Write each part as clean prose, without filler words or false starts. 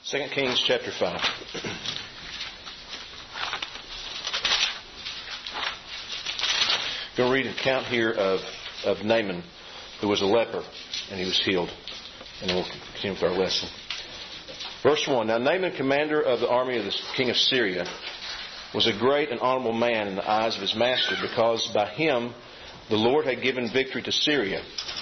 2 Kings chapter 5. I'm going to read an account here of Naaman, who was a leper, and he was healed. And then we'll continue with our lesson. Verse 1. Now Naaman, commander of the army of the king of Syria, was a great and honorable man in the eyes of his master, because by him the Lord had given victory to Syria.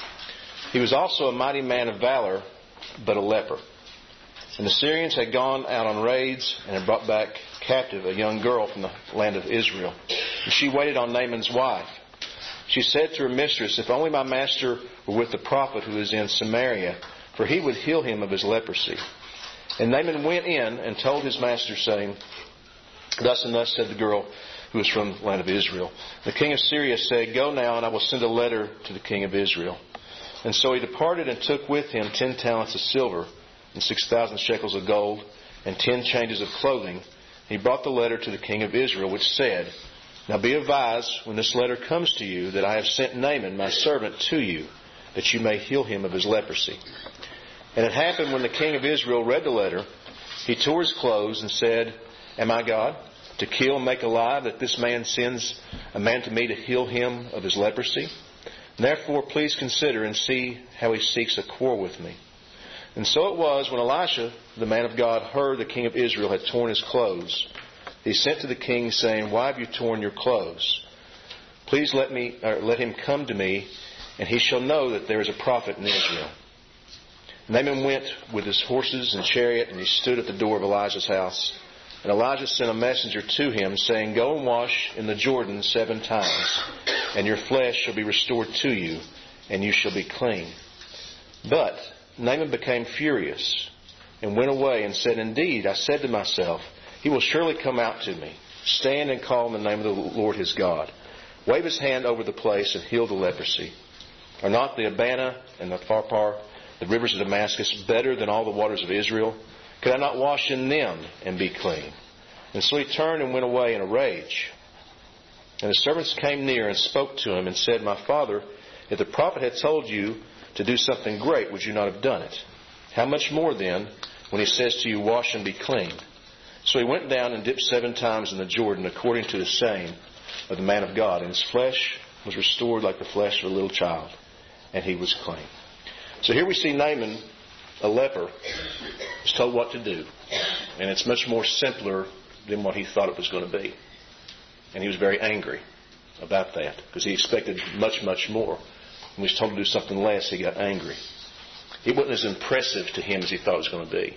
He was also a mighty man of valor, but a leper. And the Syrians had gone out on raids and had brought back captive a young girl from the land of Israel. And she waited on Naaman's wife. She said to her mistress, "If only my master were with the prophet who is in Samaria, for he would heal him of his leprosy." And Naaman went in and told his master, saying, "Thus and thus said the girl who is from the land of Israel." The king of Syria said, "Go now, and I will send a letter to the king of Israel." And so he departed and took with him 10 talents of silver, and 6,000 shekels of gold, and 10 changes of clothing. He brought the letter to the king of Israel, which said, "Now be advised, when this letter comes to you, that I have sent Naaman, my servant, to you, that you may heal him of his leprosy." And it happened, when the king of Israel read the letter, he tore his clothes and said, "Am I God, to kill and make alive, that this man sends a man to me to heal him of his leprosy? Therefore please consider and see how he seeks a quarrel with me." And so it was, when Elisha, the man of God, heard the king of Israel had torn his clothes, he sent to the king, saying, "Why have you torn your clothes? Please let him come to me, and he shall know that there is a prophet in Israel." Naaman went with his horses and chariot, and he stood at the door of Elijah's house. And Elijah sent a messenger to him, saying, "Go and wash in the Jordan 7 times, and your flesh shall be restored to you, and you shall be clean." But Naaman became furious and went away and said, "Indeed, I said to myself, he will surely come out to me, stand and call in the name of the Lord his God, wave his hand over the place and heal the leprosy. Are not the Abana and the Pharpar, the rivers of Damascus, better than all the waters of Israel? Could I not wash in them and be clean?" And so he turned and went away in a rage. And his servants came near and spoke to him and said, "My father, if the prophet had told you to do something great, would you not have done it? How much more then, when he says to you, 'Wash and be clean'?" So he went down and dipped 7 times in the Jordan, according to the saying of the man of God. And his flesh was restored like the flesh of a little child, and he was clean. So here we see Naaman, a leper, is told what to do. And it's much more simpler than what he thought it was going to be. And he was very angry about that, because he expected much, much more. When he was told to do something less, he got angry. It wasn't as impressive to him as he thought it was going to be.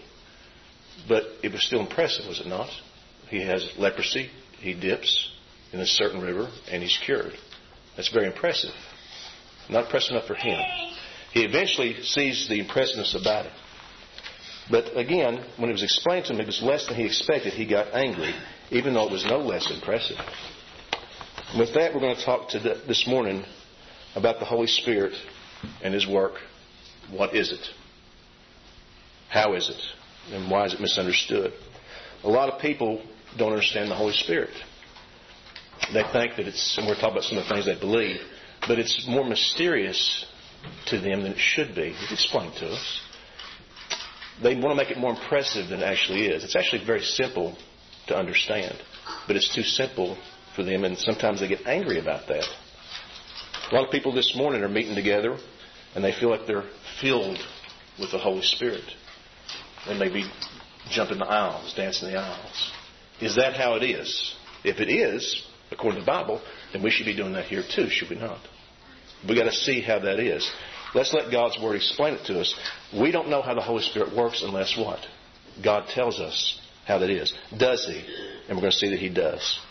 But it was still impressive, was it not? He has leprosy, he dips in a certain river, and he's cured. That's very impressive. Not impressive enough for him. He eventually sees the impressiveness about it. But again, when it was explained to him, it was less than he expected. He got angry, even though it was no less impressive. And with that, we're going to talk this morning about the Holy Spirit and His work. What is it? How is it? And why is it misunderstood? A lot of people don't understand the Holy Spirit. They think that and we're talking about some of the things they believe, but it's more mysterious to them than it should be. It's explained to us. They want to make it more impressive than it actually is. It's actually very simple to understand, but it's too simple for them, and sometimes they get angry about that. A lot of people this morning are meeting together, and they feel like they're filled with the Holy Spirit. They may be jumping the aisles, dancing the aisles. Is that how it is? If it is, according to the Bible, then we should be doing that here too, should we not? We've got to see how that is. Let's let God's Word explain it to us. We don't know how the Holy Spirit works unless what? God tells us how that is. Does He? And we're going to see that He does.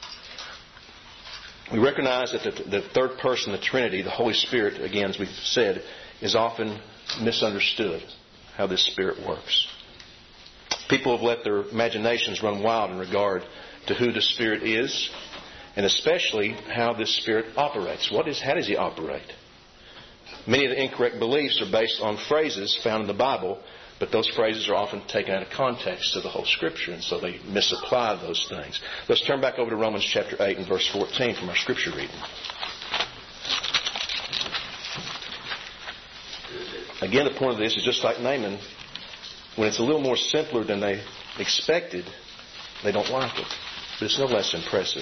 We recognize that the third person, the Trinity, the Holy Spirit, again, as we've said, is often misunderstood, how this Spirit works. People have let their imaginations run wild in regard to who the Spirit is, and especially how this Spirit operates. How does He operate? Many of the incorrect beliefs are based on phrases found in the Bible, but those phrases are often taken out of context of the whole Scripture, and so they misapply those things. Let's turn back over to Romans chapter 8 and verse 14 from our Scripture reading. Again, the point of this is just like Naaman. when it's a little more simpler than they expected, they don't like it. But it's no less impressive.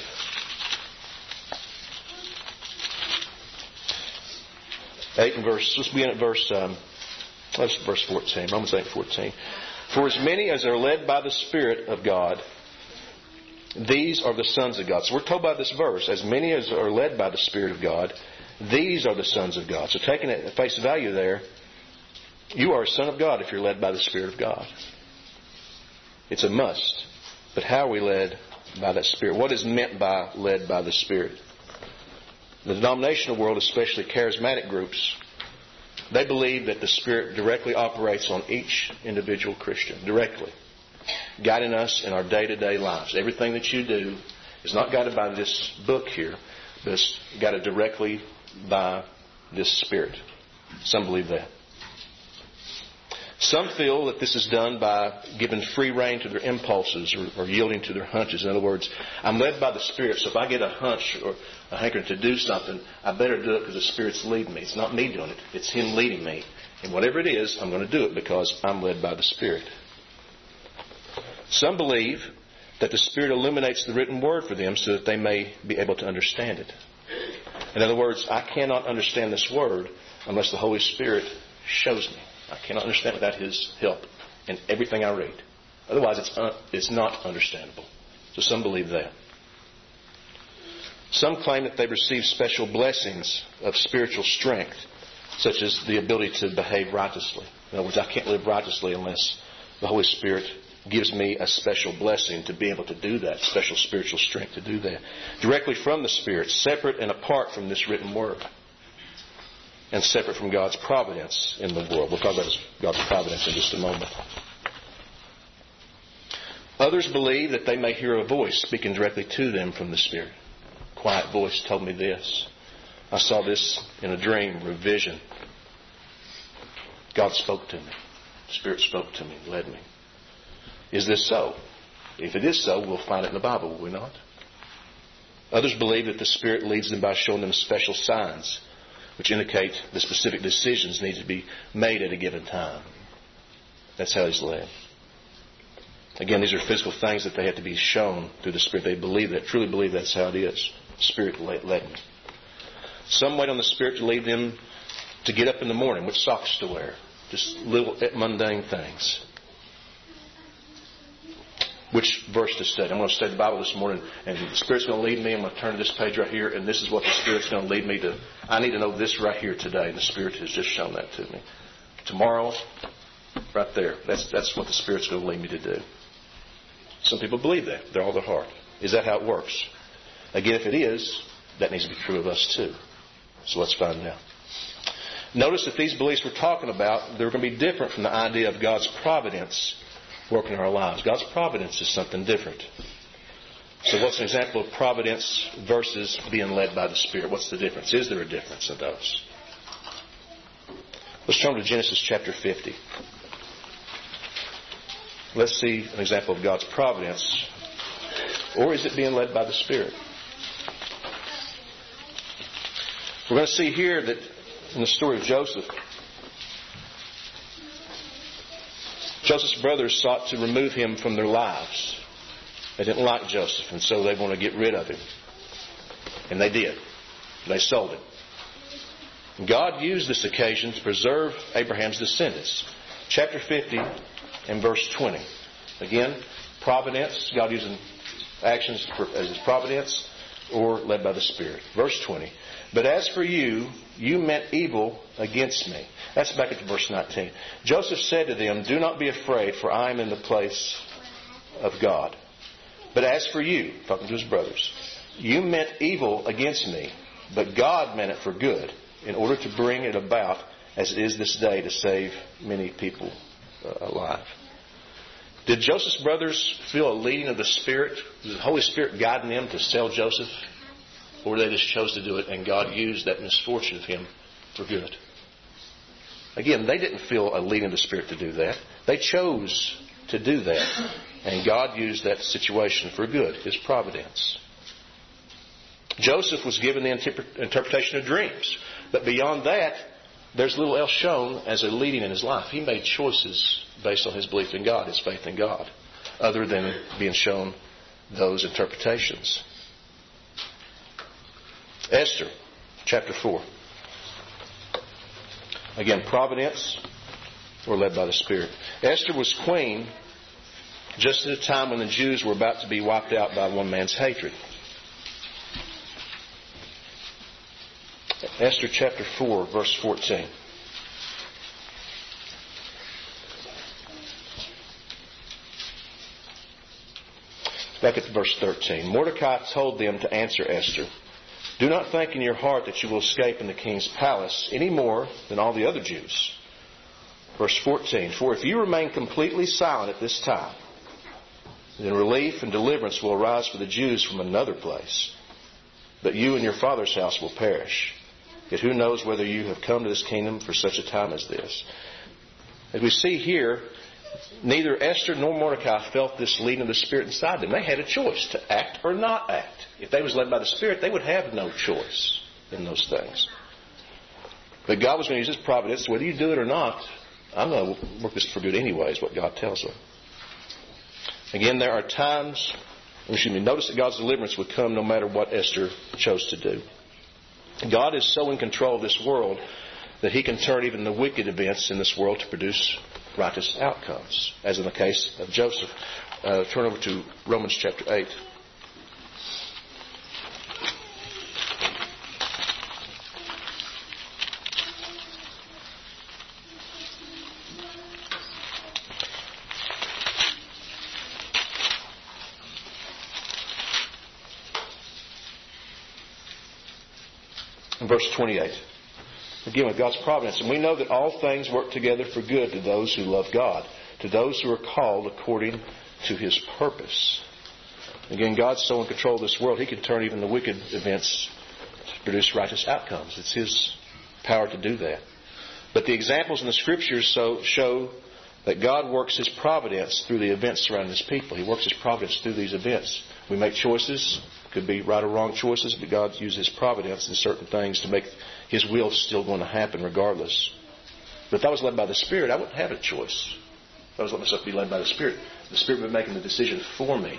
8 and verse. Let's begin at verse 14. Romans 8:14. For as many as are led by the Spirit of God, these are the sons of God. So we're told by this verse, as many as are led by the Spirit of God, these are the sons of God. So taking it at face value there, you are a son of God if you're led by the Spirit of God. It's a must. But how are we led by that Spirit? What is meant by led by the Spirit? The denominational world, especially charismatic groups, they believe that the Spirit directly operates on each individual Christian, directly, guiding us in our day-to-day lives. Everything that you do is not guided by this book here, but it's guided directly by this Spirit. Some believe that. Some feel that this is done by giving free rein to their impulses or yielding to their hunches. In other words, I'm led by the Spirit, so if I get a hunch or a hankering to do something, I better do it because the Spirit's leading me. It's not me doing it. It's Him leading me. And whatever it is, I'm going to do it because I'm led by the Spirit. Some believe that the Spirit illuminates the written word for them so that they may be able to understand it. In other words, I cannot understand this word unless the Holy Spirit shows me. I cannot understand without His help in everything I read. Otherwise, it's not understandable. So some believe that. Some claim that they receive special blessings of spiritual strength, such as the ability to behave righteously. In other words, I can't live righteously unless the Holy Spirit gives me a special blessing to be able to do that, special spiritual strength to do that. Directly from the Spirit, separate and apart from this written word. And separate from God's providence in the world. We'll talk about God's providence in just a moment. Others believe that they may hear a voice speaking directly to them from the Spirit. A quiet voice told me this. I saw this in a dream or a vision. God spoke to me. The Spirit spoke to me, led me. Is this so? If it is so, we'll find it in the Bible, will we not? Others believe that the Spirit leads them by showing them special signs, which indicate the specific decisions need to be made at a given time. That's how He's led. Again, these are physical things that they have to be shown through the Spirit. They believe that, truly believe that's how it is. The Spirit led them. Some wait on the Spirit to lead them to get up in the morning, which socks to wear. Just little mundane things. Which verse to study? I'm going to study the Bible this morning, and the Spirit's going to lead me. I'm going to turn to this page right here, and this is what the Spirit's going to lead me to. I need to know this right here today, and the Spirit has just shown that to me. Tomorrow, right there, that's what the Spirit's going to lead me to do. Some people believe that. They're all their heart. Is that how it works? Again, if it is, that needs to be true of us too. So let's find out. Notice that these beliefs we're talking about, they're going to be different from the idea of God's providence working in our lives. God's providence is something different. So what's an example of providence versus being led by the Spirit? What's the difference? Is there a difference in those? Let's turn to Genesis chapter 50. Let's see an example of God's providence. Or is it being led by the Spirit? We're going to see here that in the story of Joseph, Joseph's brothers sought to remove him from their lives. They didn't like Joseph, and so they want to get rid of him. And they did. They sold him. God used this occasion to preserve Abraham's descendants. Chapter 50 and verse 20. Again, providence, God using actions as His providence or led by the Spirit. Verse 20. But as for you, you meant evil against me. That's back at verse 19. Joseph said to them, do not be afraid, for I am in the place of God. But as for you, talking to his brothers, you meant evil against me, but God meant it for good, in order to bring it about as it is this day, to save many people alive. Did Joseph's brothers feel a leading of the Spirit? Was the Holy Spirit guiding them to sell Joseph? Or they just chose to do it, and God used that misfortune of him for good? Again, they didn't feel a leading of the Spirit to do that. They chose to do that. And God used that situation for good, His providence. Joseph was given the interpretation of dreams. But beyond that, there's little else shown as a leading in his life. He made choices based on his belief in God, his faith in God, other than being shown those interpretations. Esther, chapter 4. Again, providence or led by the Spirit. Esther was queen just at a time when the Jews were about to be wiped out by one man's hatred. Esther chapter 4, verse 14. Back at verse 13. Mordecai told them to answer Esther, "Do not think in your heart that you will escape in the king's palace any more than all the other Jews." Verse 14. "For if you remain completely silent at this time, then relief and deliverance will arise for the Jews from another place. But you and your father's house will perish. Yet who knows whether you have come to this kingdom for such a time as this?" As we see here, neither Esther nor Mordecai felt this leading of the Spirit inside them. They had a choice to act or not act. If they was led by the Spirit, they would have no choice in those things. But God was going to use His providence. Whether you do it or not, I'm going to work this for good anyway, is what God tells them. Again, there are times, notice that God's deliverance would come no matter what Esther chose to do. God is so in control of this world that He can turn even the wicked events in this world to produce righteous outcomes, as in the case of Joseph. Turn over to Romans chapter 8. Verse 28. Again, with God's providence. "And we know that all things work together for good to those who love God, to those who are called according to His purpose." Again, God's so in control of this world, He can turn even the wicked events to produce righteous outcomes. It's His power to do that. But the examples in the Scriptures show that God works His providence through the events surrounding His people. He works His providence through these events. We make choices. Could be right or wrong choices, but God uses His providence in certain things to make His will still going to happen regardless. But if I was led by the Spirit, I wouldn't have a choice. If I was letting myself be led by the Spirit would be making the decision for me.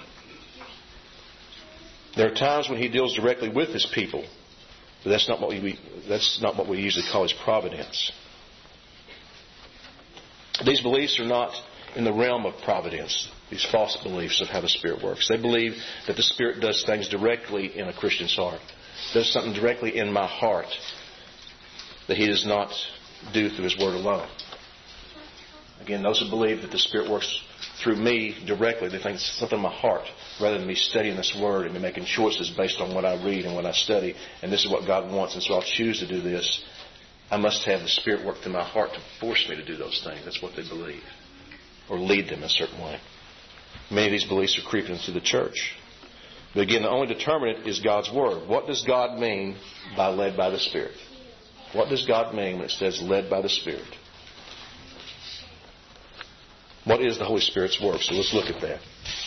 There are times when He deals directly with His people, but that's not what we usually call His providence. These beliefs are not in the realm of providence, these false beliefs of how the Spirit works. They believe that the Spirit does things directly in a Christian's heart, does something directly in my heart that He does not do through His Word alone. Again, those who believe that the Spirit works through me directly, they think it's something in my heart, rather than me studying this Word and me making choices based on what I read and what I study, and this is what God wants, and so I'll choose to do this. I must have the Spirit work through my heart to force me to do those things. That's what they believe. Or lead them a certain way. Many of these beliefs are creeping into the church. But again, the only determinant is God's Word. What does God mean by led by the Spirit? What does God mean when it says led by the Spirit? What is the Holy Spirit's work? So let's look at that.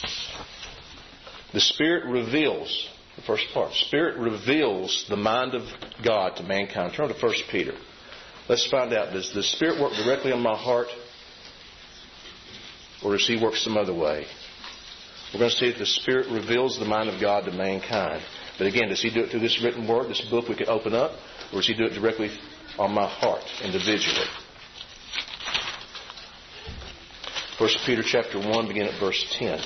The Spirit reveals, the first part, Spirit reveals the mind of God to mankind. Turn to 1 Peter. Let's find out, does the Spirit work directly on my heart? Or does He work some other way? We're going to see that the Spirit reveals the mind of God to mankind. But again, does He do it through this written Word, this book we can open up? Or does He do it directly on my heart, individually? 1 Peter chapter 1, begin at verse 10.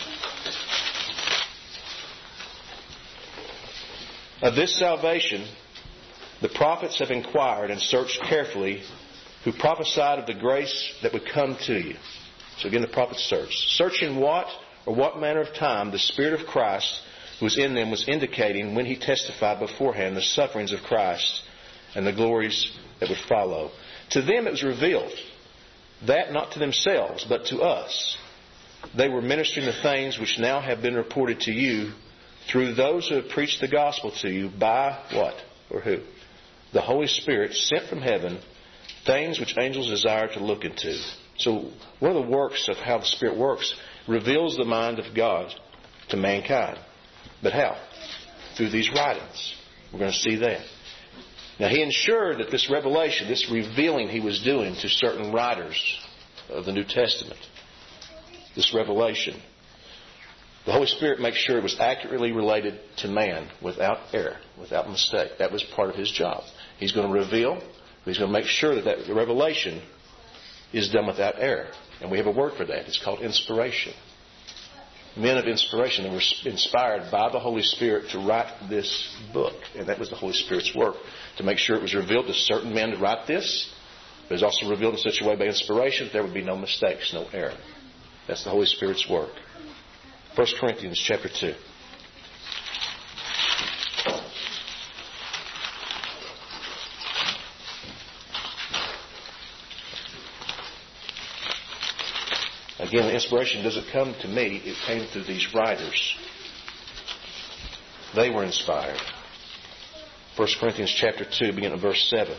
"Of this salvation the prophets have inquired and searched carefully, who prophesied of the grace that would come to you." So again, the prophets searched. "Searching what or what manner of time the Spirit of Christ who was in them was indicating when He testified beforehand the sufferings of Christ and the glories that would follow. To them it was revealed, that not to themselves, but to us. They were ministering the things which now have been reported to you through those who have preached the gospel to you by" what? Or who? "The Holy Spirit sent from heaven, things which angels desire to look into." So one of the works of how the Spirit works reveals the mind of God to mankind. But how? Through these writings. We're going to see that. Now He ensured that this revelation, this revealing He was doing to certain writers of the New Testament, this revelation, the Holy Spirit makes sure it was accurately related to man without error, without mistake. That was part of His job. He's going to reveal, He's going to make sure that the revelation is done without error. And we have a word for that. It's called inspiration. Men of inspiration that were inspired by the Holy Spirit to write this book. And that was the Holy Spirit's work, to make sure it was revealed to certain men to write this. But it was also revealed in such a way by inspiration that there would be no mistakes, no error. That's the Holy Spirit's work. 1 Corinthians chapter 2. Again, the inspiration doesn't come to me. It came through these writers. They were inspired. 1 Corinthians chapter 2, beginning at verse 7.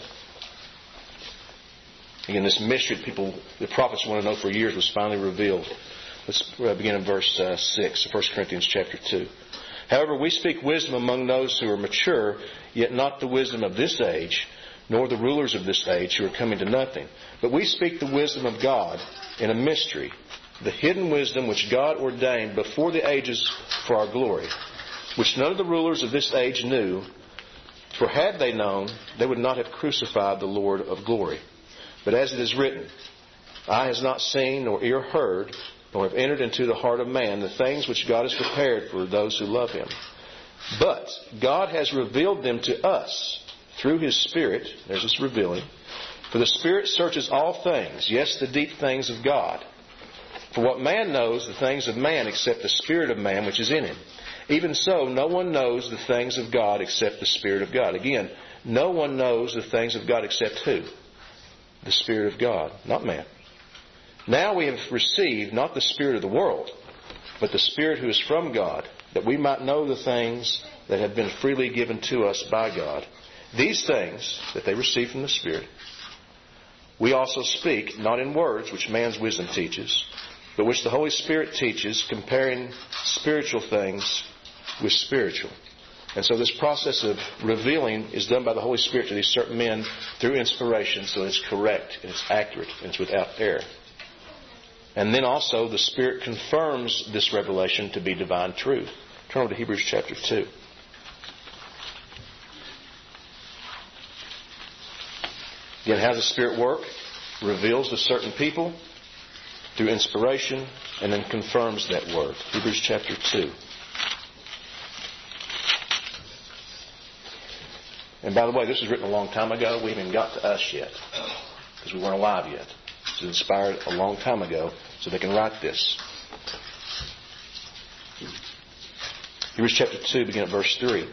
Again, this mystery the prophets want to know for years was finally revealed. Let's begin in verse 6 of 1 Corinthians chapter 2. However, we speak wisdom among those who are mature, yet not the wisdom of this age, nor the rulers of this age who are coming to nothing. But we speak the wisdom of God in a mystery, the hidden wisdom which God ordained before the ages for our glory, which none of the rulers of this age knew, for had they known, they would not have crucified the Lord of glory. But as it is written, eye has not seen, nor ear heard, nor have entered into the heart of man the things which God has prepared for those who love Him. But God has revealed them to us through His Spirit. There's this revealing. For the Spirit searches all things, yes, the deep things of God. For what man knows the things of man except the Spirit of man which is in him. Even so, no one knows the things of God except the Spirit of God. Again, no one knows the things of God except who? The Spirit of God, not man. Now we have received not the spirit of the world, but the Spirit who is from God, that we might know the things that have been freely given to us by God. These things that they received from the Spirit, we also speak, not in words which man's wisdom teaches, but which the Holy Spirit teaches, comparing spiritual things with spiritual. And so this process of revealing is done by the Holy Spirit to these certain men through inspiration, so it's correct and it's accurate and it's without error. And then also the Spirit confirms this revelation to be divine truth. Turn over to Hebrews chapter 2. Again, how does the Spirit work? Reveals to certain people through inspiration and then confirms that word. Hebrews chapter 2. And by the way, this was written a long time ago. We haven't even got to us yet because we weren't alive yet. It was inspired a long time ago so they can write this. Hebrews chapter 2, beginning at verse 3.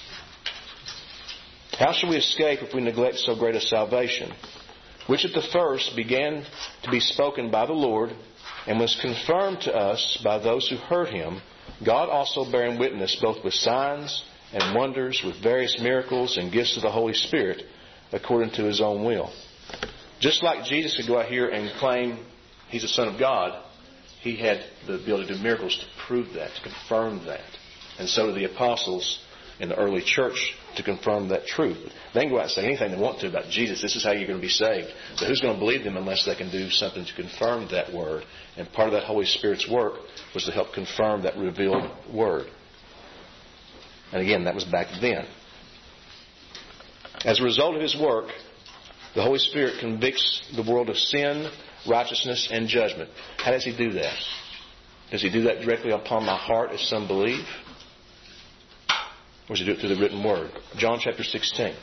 How shall we escape if we neglect so great a salvation, which at the first began to be spoken by the Lord and was confirmed to us by those who heard Him, God also bearing witness both with signs and wonders, with various miracles and gifts of the Holy Spirit, according to His own will. Just like Jesus could go out here and claim He's the Son of God, He had the ability to do miracles to prove that, to confirm that. And so did the apostles in the early church to confirm that truth. They can go out and say anything they want to about Jesus. This is how you're going to be saved. But who's going to believe them unless they can do something to confirm that word? And part of that Holy Spirit's work was to help confirm that revealed word. And again, that was back then. As a result of His work, the Holy Spirit convicts the world of sin, righteousness, and judgment. How does He do that? Does He do that directly upon my heart as some believe? Or does He do it through the written word? John chapter 16.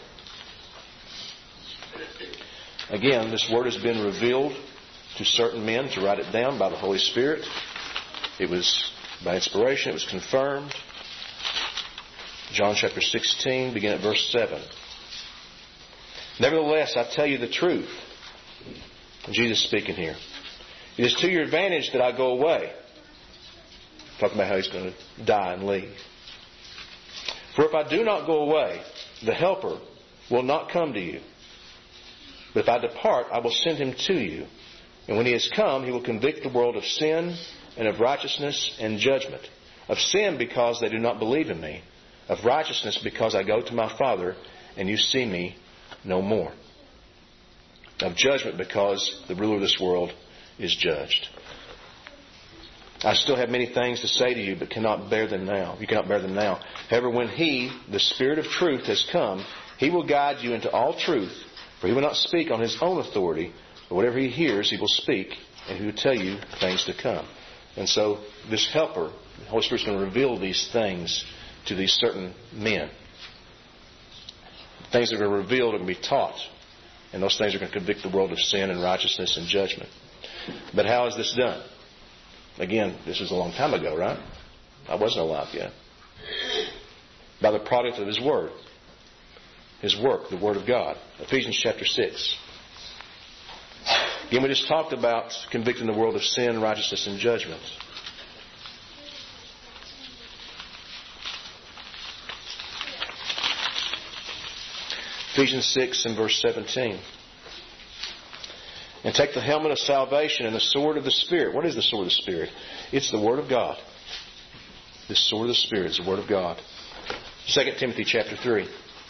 Again, this word has been revealed to certain men to write it down by the Holy Spirit. It was by inspiration. It was confirmed. John chapter 16, begin at verse 7. Nevertheless, I tell you the truth. Jesus speaking here. It is to your advantage that I go away. Talking about how He's going to die and leave. For if I do not go away, the Helper will not come to you. But if I depart, I will send Him to you. And when He has come, He will convict the world of sin and of righteousness and judgment. Of sin, because they do not believe in me. Of righteousness, because I go to my Father, and you see me no more. Of judgment, because the ruler of this world is judged. I still have many things to say to you, but cannot bear them now. You cannot bear them now. However, when He, the Spirit of truth, has come, He will guide you into all truth. For He will not speak on His own authority, but whatever He hears, He will speak, and He will tell you things to come. And so this Helper, the Holy Spirit, is going to reveal these things to these certain men. Things that are going to be revealed are going to be taught. And those things are going to convict the world of sin and righteousness and judgment. But how is this done? Again, this was a long time ago, right? I wasn't alive yet. By the product of His Word. His work, the Word of God. Ephesians chapter 6. Again, we just talked about convicting the world of sin, righteousness, and judgment. Ephesians 6 and verse 17. And take the helmet of salvation and the sword of the Spirit. What is the sword of the Spirit? It's the Word of God. The sword of the Spirit is the Word of God. 2 Timothy chapter 3.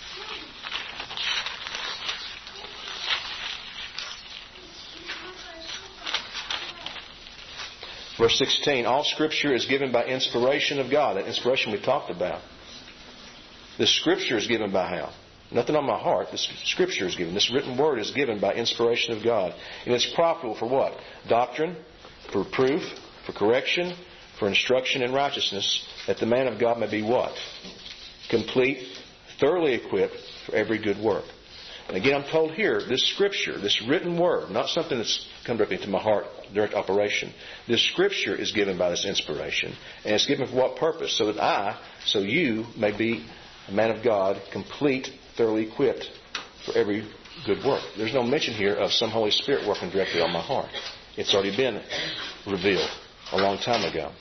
Verse 16. All Scripture is given by inspiration of God. That inspiration we talked about. The Scripture is given by how? Nothing on my heart. This Scripture is given. This written Word is given by inspiration of God. And it's profitable for what? Doctrine, for reproof, for correction, for instruction in righteousness, that the man of God may be what? Complete, thoroughly equipped for every good work. And again, I'm told here, this Scripture, this written Word, not something that's come directly into my heart, direct operation. This Scripture is given by this inspiration. And it's given for what purpose? So that so you may be a man of God, complete, thoroughly equipped for every good work. There's no mention here of some Holy Spirit working directly on my heart. It's already been revealed a long time ago.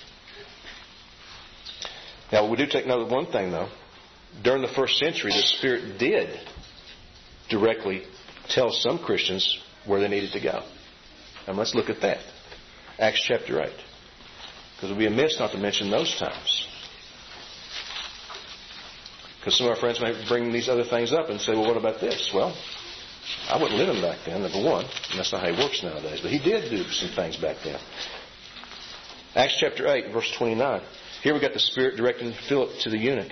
Now, we do take note of one thing, though. During the first century, the Spirit did directly tell some Christians where they needed to go. And let's look at that. Acts chapter 8. Because it would be amiss not to mention those times. Because some of our friends may bring these other things up and say, well, what about this? Well, I wouldn't live him back then, number one. And that's not how he works nowadays. But he did do some things back then. Acts chapter 8, verse 29. Here we got the Spirit directing Philip to the eunuch.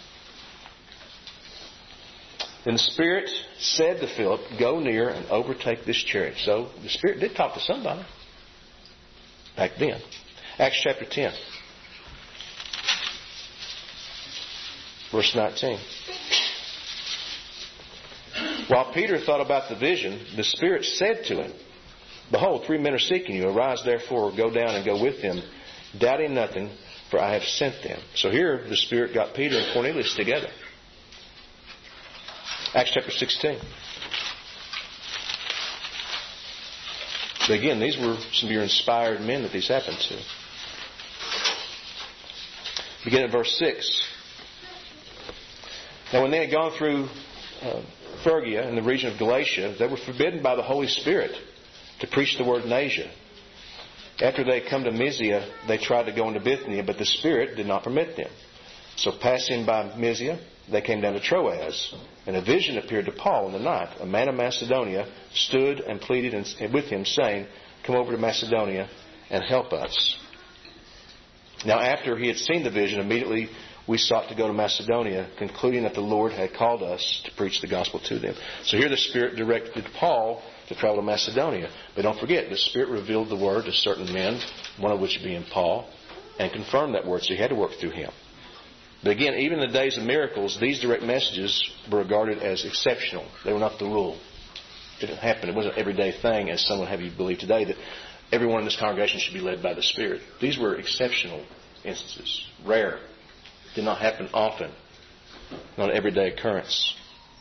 Then the Spirit said to Philip, go near and overtake this chariot. So the Spirit did talk to somebody back then. Acts chapter 10. Verse 19. While Peter thought about the vision, the Spirit said to him, behold, 3 men are seeking you. Arise therefore, go down and go with them, doubting nothing, for I have sent them. So here the Spirit got Peter and Cornelius together. Acts chapter 16. But again, these were some of your inspired men that these happened to. Begin at verse 6. Now, when they had gone through Phrygia and the region of Galatia, they were forbidden by the Holy Spirit to preach the word in Asia. After they had come to Mysia, they tried to go into Bithynia, but the Spirit did not permit them. So passing by Mysia, they came down to Troas, and a vision appeared to Paul in the night. A man of Macedonia stood and pleaded with him, saying, come over to Macedonia and help us. Now, after he had seen the vision, immediately we sought to go to Macedonia, concluding that the Lord had called us to preach the gospel to them. So here the Spirit directed Paul to travel to Macedonia. But don't forget, the Spirit revealed the word to certain men, one of which being Paul, and confirmed that word, so he had to work through him. But again, even in the days of miracles, these direct messages were regarded as exceptional. They were not the rule. It didn't happen. It wasn't an everyday thing, as some would have you believe today, that everyone in this congregation should be led by the Spirit. These were exceptional instances, rare. Did not happen often. Not an everyday occurrence.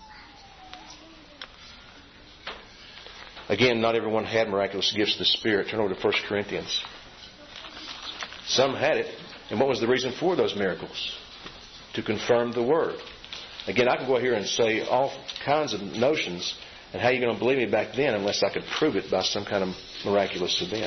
Again, not everyone had miraculous gifts of the Spirit. Turn over to 1 Corinthians. Some had it. And what was the reason for those miracles? To confirm the Word. Again, I can go here and say all kinds of notions, and how are you going to believe me back then unless I could prove it by some kind of miraculous event?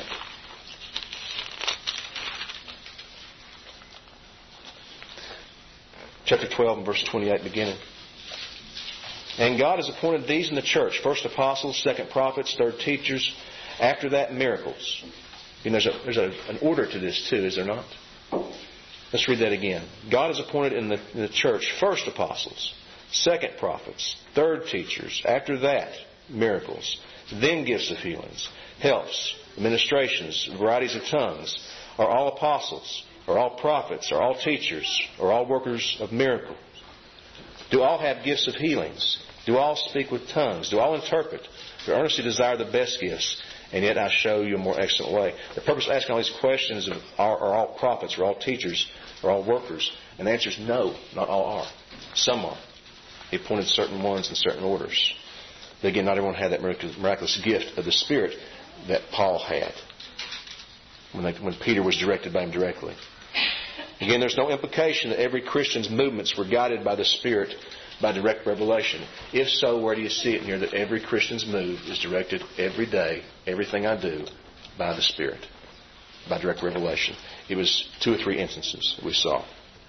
Chapter 12 and verse 28 beginning. And God has appointed these in the church, first apostles, second prophets, third teachers, after that miracles, there's an order to this too, is there not? Let's read that again. God has appointed in the church first apostles, second prophets, third teachers, after that miracles, then gifts of healings, helps, administrations, varieties of tongues. Are all apostles? Are all prophets? Are all teachers? Are all workers of miracles? Do all have gifts of healings? Do all speak with tongues? Do all interpret? Do earnestly desire the best gifts? And yet I show you a more excellent way. The purpose of asking all these questions of are all prophets? Are all teachers? Are all workers? And the answer is no, not all are. Some are. He appointed certain ones in certain orders. But again, not everyone had that miraculous gift of the Spirit that Paul had when Peter was directed by him directly. Again, there's no implication that every Christian's movements were guided by the Spirit by direct revelation. If so, where do you see it in here that every Christian's move is directed every day, everything I do, by the Spirit, by direct revelation? It was 2 or 3 instances we saw.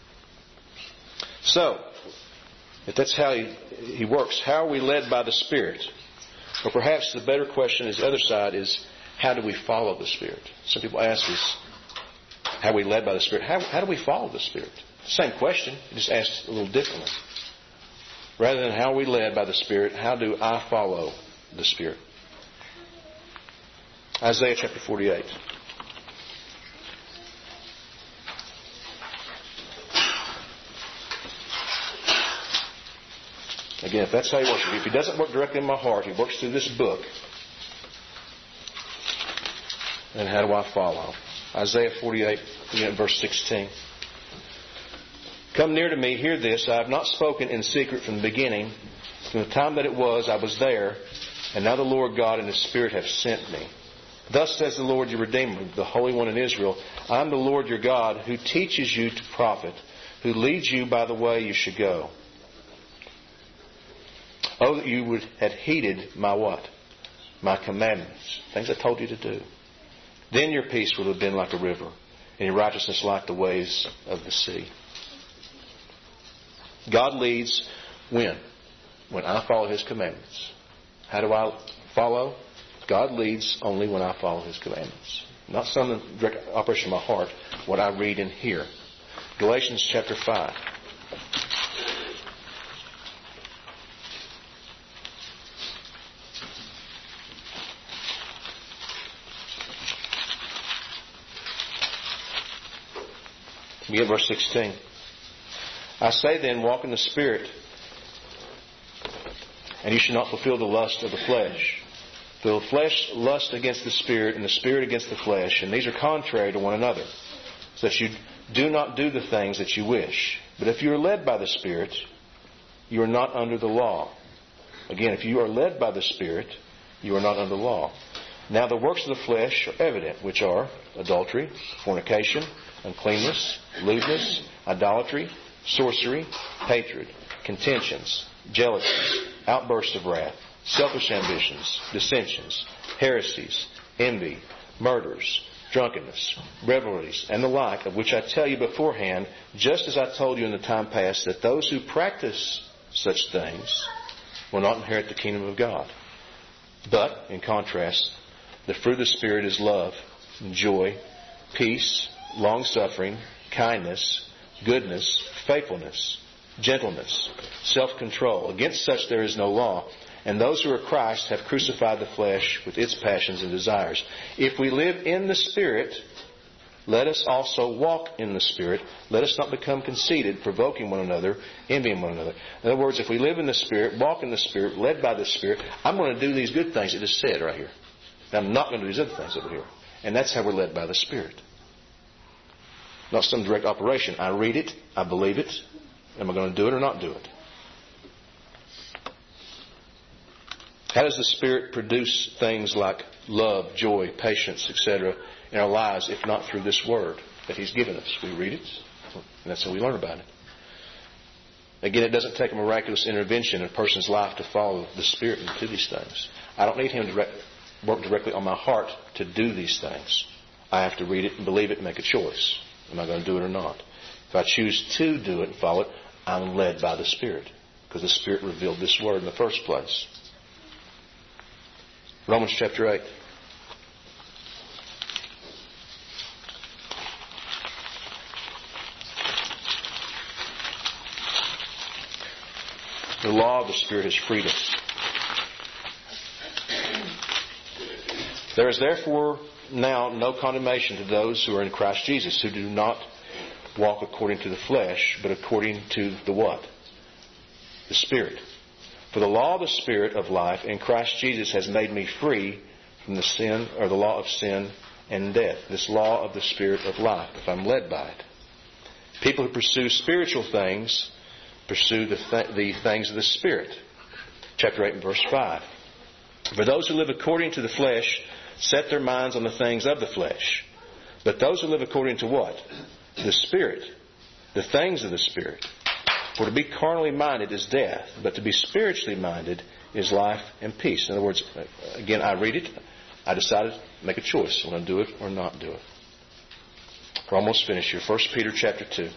So, if that's how he works, how are we led by the Spirit? Or perhaps the better question is the other side is, how do we follow the Spirit? Some people ask us, how are we led by the Spirit? How do we follow the Spirit? Same question, just asked a little differently. Rather than how are we led by the Spirit, how do I follow the Spirit? Isaiah chapter 48. Again, if that's how he works, if he doesn't work directly in my heart, he works through this book, then how do I follow? Isaiah 48, verse 16. Come near to me, hear this. I have not spoken in secret from the beginning. From the time that it was, I was there. And now the Lord God and His Spirit have sent me. Thus says the Lord your Redeemer, the Holy One in Israel. I am the Lord your God, who teaches you to profit, who leads you by the way you should go. Oh, that you would have heeded my what? My commandments. Things I told you to do. Then your peace would have been like a river, and your righteousness like the waves of the sea. God leads when? When I follow His commandments. How do I follow? God leads only when I follow His commandments. Not some direct operation of my heart, what I read and hear. Galatians chapter 5. We get verse 16. I say then, walk in the Spirit, and you shall not fulfill the lust of the flesh. For the flesh lusts against the Spirit, and the Spirit against the flesh, and these are contrary to one another, so that you do not do the things that you wish. But if you are led by the Spirit, you are not under the law. Again, if you are led by the Spirit, you are not under the law. Now the works of the flesh are evident, which are adultery, fornication, uncleanness, lewdness, idolatry, sorcery, hatred, contentions, jealousies, outbursts of wrath, selfish ambitions, dissensions, heresies, envy, murders, drunkenness, revelries, and the like, of which I tell you beforehand, just as I told you in the time past, that those who practice such things will not inherit the kingdom of God. But, in contrast, the fruit of the Spirit is love, joy, peace, long-suffering, kindness, goodness, faithfulness, gentleness, self-control. Against such there is no law. And those who are Christ have crucified the flesh with its passions and desires. If we live in the Spirit, let us also walk in the Spirit. Let us not become conceited, provoking one another, envying one another. In other words, if we live in the Spirit, walk in the Spirit, led by the Spirit, I'm going to do these good things it just said right here. I'm not going to do these other things over here. And that's how we're led by the Spirit. Not some direct operation. I read it. I believe it. Am I going to do it or not do it? How does the Spirit produce things like love, joy, patience, etc. in our lives if not through this Word that He's given us? We read it, and that's how we learn about it. Again, it doesn't take a miraculous intervention in a person's life to follow the Spirit and do these things. I don't need Him to work directly on my heart to do these things. I have to read it and believe it and make a choice. Am I going to do it or not? If I choose to do it and follow it, I'm led by the Spirit, because the Spirit revealed this Word in the first place. Romans chapter 8. The law of the Spirit has freed us. There is therefore now no condemnation to those who are in Christ Jesus, who do not walk according to the flesh, but according to the what? The Spirit. For the law of the Spirit of life in Christ Jesus has made me free from the sin, or the law of sin and death. This law of the Spirit of life, if I'm led by it. People who pursue spiritual things pursue the things of the Spirit. Chapter 8 and verse 5. For those who live according to the flesh set their minds on the things of the flesh. But those who live according to what? The Spirit. The things of the Spirit. For to be carnally minded is death, but to be spiritually minded is life and peace. In other words, again, I read it. I decided to make a choice. I'm going to do it or not do it. We're almost finished here. 1 Peter chapter 2.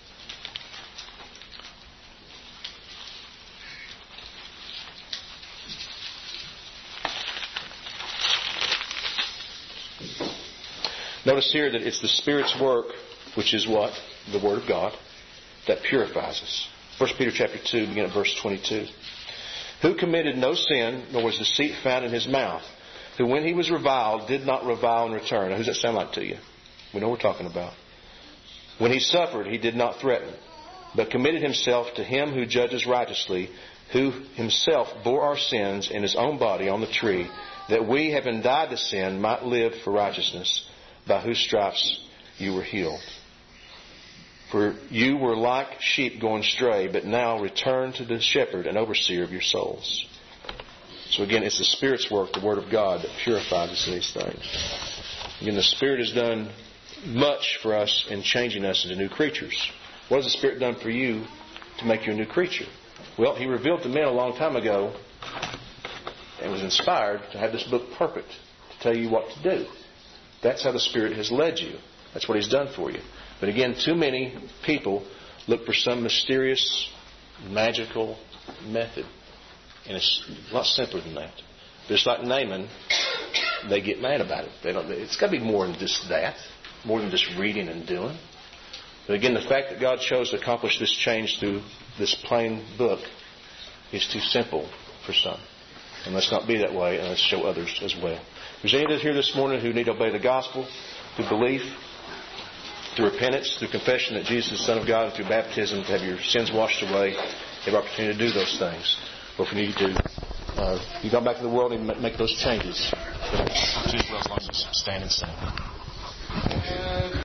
Notice here that it's the Spirit's work, which is what? The Word of God, that purifies us. 1 Peter chapter 2, begin at verse 22. Who committed no sin, nor was deceit found in his mouth. Who when he was reviled, did not revile in return. Now, who does that sound like to you? We know what we're talking about. When he suffered, he did not threaten, but committed himself to him who judges righteously, who himself bore our sins in his own body on the tree, that we, having died to sin, might live for righteousness, by whose stripes you were healed. For you were like sheep going astray, but now return to the shepherd and overseer of your souls. So again, it's the Spirit's work, the Word of God, that purifies us in these things. Again, the Spirit has done much for us in changing us into new creatures. What has the Spirit done for you to make you a new creature? Well, He revealed to men a long time ago and was inspired to have this book perfect, to tell you what to do. That's how the Spirit has led you. That's what He's done for you. But again, too many people look for some mysterious, magical method. And it's a lot simpler than that. Just like Naaman, they get mad about it. It's got to be more than just that. More than just reading and doing. But again, the fact that God chose to accomplish this change through this plain book is too simple for some. And let's not be that way, and let's show others as well. If there's any here this morning who need to obey the gospel through belief, through repentance, through confession that Jesus is the Son of God, and through baptism to have your sins washed away, you have the opportunity to do those things. Or if you need to, you go back to the world and make those changes. As long as you stand and sing.